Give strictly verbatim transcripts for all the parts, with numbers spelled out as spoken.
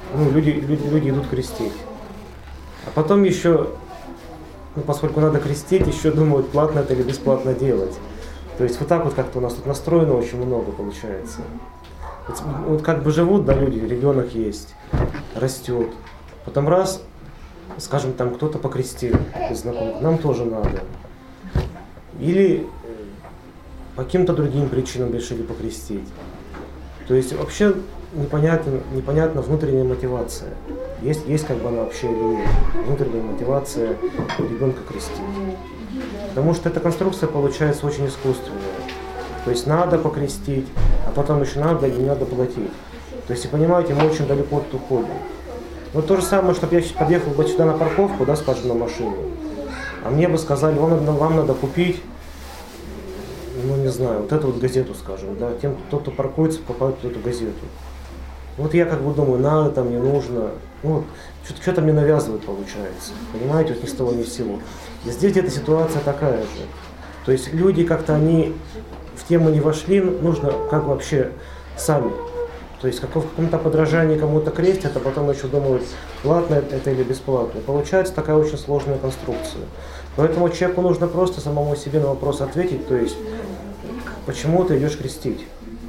ну, люди, люди, люди идут крестить. А потом еще, ну, поскольку надо крестить, еще думают, платно это или бесплатно делать. То есть вот так вот как-то у нас тут настроено очень много получается. Вот, вот как бы живут, да, люди, ребенок есть, растет. Потом раз, скажем, там кто-то покрестил из знакомых, нам тоже надо. Или по каким-то другим причинам решили покрестить. То есть вообще непонятно, непонятна внутренняя мотивация. Есть, есть как бы она вообще или нет. Внутренняя мотивация ребенка крестить. Потому что эта конструкция получается очень искусственная. То есть надо покрестить, а потом еще надо или не надо платить. То есть, и понимаете, мы очень далеко от уходим. Вот то же самое, чтобы я подъехал бы сюда на парковку, да, скажем, на машину, а мне бы сказали, вам надо, вам надо купить, ну не знаю, вот эту вот газету, скажем, да, тем, кто, кто паркуется, покупает эту газету. Вот я как бы думаю, надо там, не нужно, ну, что-то, что-то мне навязывают, получается, понимаете, вот ни с того ни с сего. И здесь эта ситуация такая же. То есть люди как-то, они в тему не вошли, нужно как вообще сами. То есть в каком-то подражании кому-то крестят, а потом еще думают, платно это или бесплатно. Получается такая очень сложная конструкция. Поэтому человеку нужно просто самому себе на вопрос ответить, то есть, почему ты идешь крестить?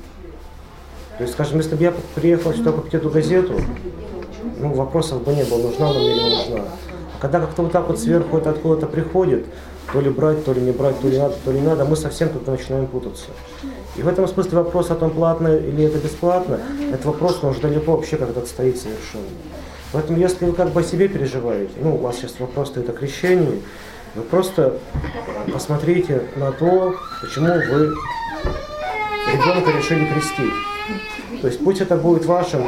То есть, скажем, если бы я приехал сюда купить эту газету, ну, вопросов бы не было, нужна она мне или не нужна. А когда как-то вот так вот сверху это откуда-то приходит, то ли брать, то ли не брать, то ли надо, то ли не надо, мы совсем тут начинаем путаться. И в этом смысле вопрос о том, платно или это бесплатно, этот вопрос, он уже далеко вообще как-то отстоит совершенно. Поэтому если вы как бы о себе переживаете, ну, у вас сейчас вопрос стоит о крещении, вы просто посмотрите на то, почему вы ребенка решили крестить. То есть пусть это будет вашим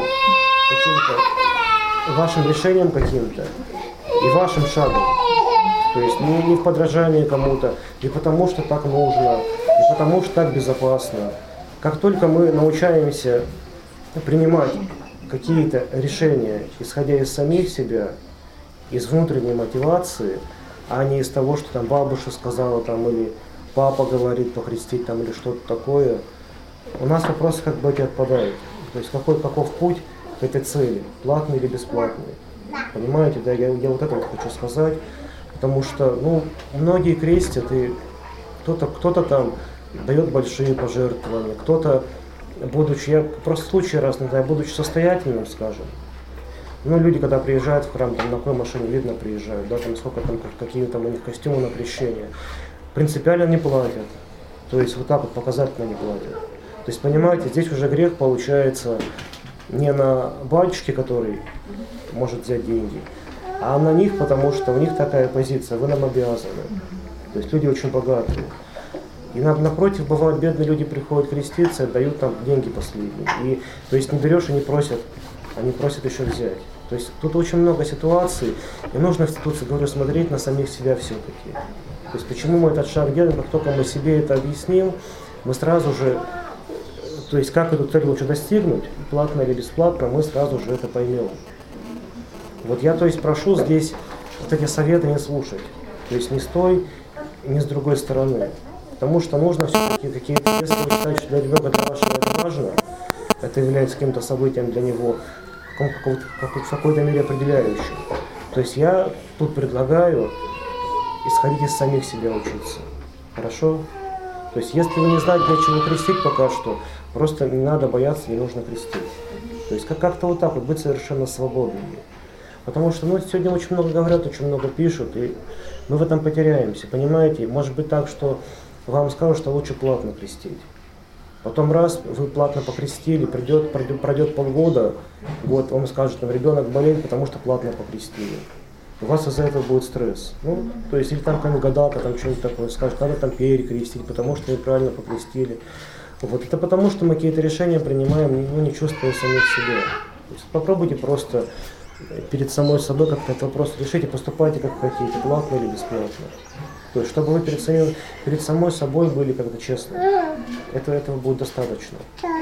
каким-то, вашим решением каким-то и вашим шагом. То есть не, не в подражании кому-то, не потому что так нужно, не потому что так безопасно. Как только мы научаемся принимать какие-то решения, исходя из самих себя, из внутренней мотивации, а не из того, что там бабушка сказала, там, или папа говорит покрестить, там, или что-то такое, у нас вопросы как бы эти отпадают. То есть какой, каков путь к этой цели, платный или бесплатный. Понимаете, да, я, я вот это вот хочу сказать, потому что, ну, многие крестят, и кто-то, кто-то там дает большие пожертвования, кто-то, будучи, я просто случай раз, иногда, будучи состоятельным, скажем, ну, люди, когда приезжают в храм, там на какой машине видно приезжают, да, там сколько там, какие там у них костюмы на крещение, принципиально не платят, то есть вот так вот показательно не платят. То есть, понимаете, здесь уже грех получается не на батюшке, который может взять деньги, а на них, потому что у них такая позиция, вы нам обязаны. То есть люди очень богатые. И напротив, бывают, бедные люди приходят креститься, дают там деньги последние. И, то есть не берешь и не просят, они просят еще взять. То есть тут очень много ситуаций, и нужно в институции, говорю, смотреть на самих себя все-таки. То есть почему мы этот шаг делаем, как только мы себе это объясним, мы сразу же, то есть как эту цель лучше достигнуть, платно или бесплатно, мы сразу же это поймем. Вот я, то есть, прошу здесь вот эти советы не слушать. То есть ни с той, ни с другой стороны. Потому что нужно все-таки какие-то, если вы считаете, что для ребенка для вашего это важно, это является каким-то событием для него, в какой-то мере определяющим. То есть я тут предлагаю исходить из самих себя учиться. Хорошо? То есть если вы не знаете, для чего крестить пока что, просто не надо бояться, не нужно крестить. То есть как-то вот так вот быть совершенно свободными. Потому что, ну, сегодня очень много говорят, очень много пишут, и мы в этом потеряемся, понимаете? Может быть так, что вам скажут, что лучше платно крестить. Потом раз, вы платно покрестили, придет, пройдет, пройдет полгода, год, вам скажут, что ребенок болеет, потому что платно покрестили. У вас из-за этого будет стресс. Ну, то есть, или там какая-нибудь гадалка, там что-нибудь такое скажет, надо там перекрестить, потому что неправильно покрестили. Вот это потому, что мы какие-то решения принимаем, ну, не чувствуя самих себя. То есть, попробуйте просто перед самой собой как-то этот вопрос решите, поступайте как хотите, платно или бесплатно. То есть, чтобы вы перед, самим, перед самой собой были как-то честны. Это, этого будет достаточно.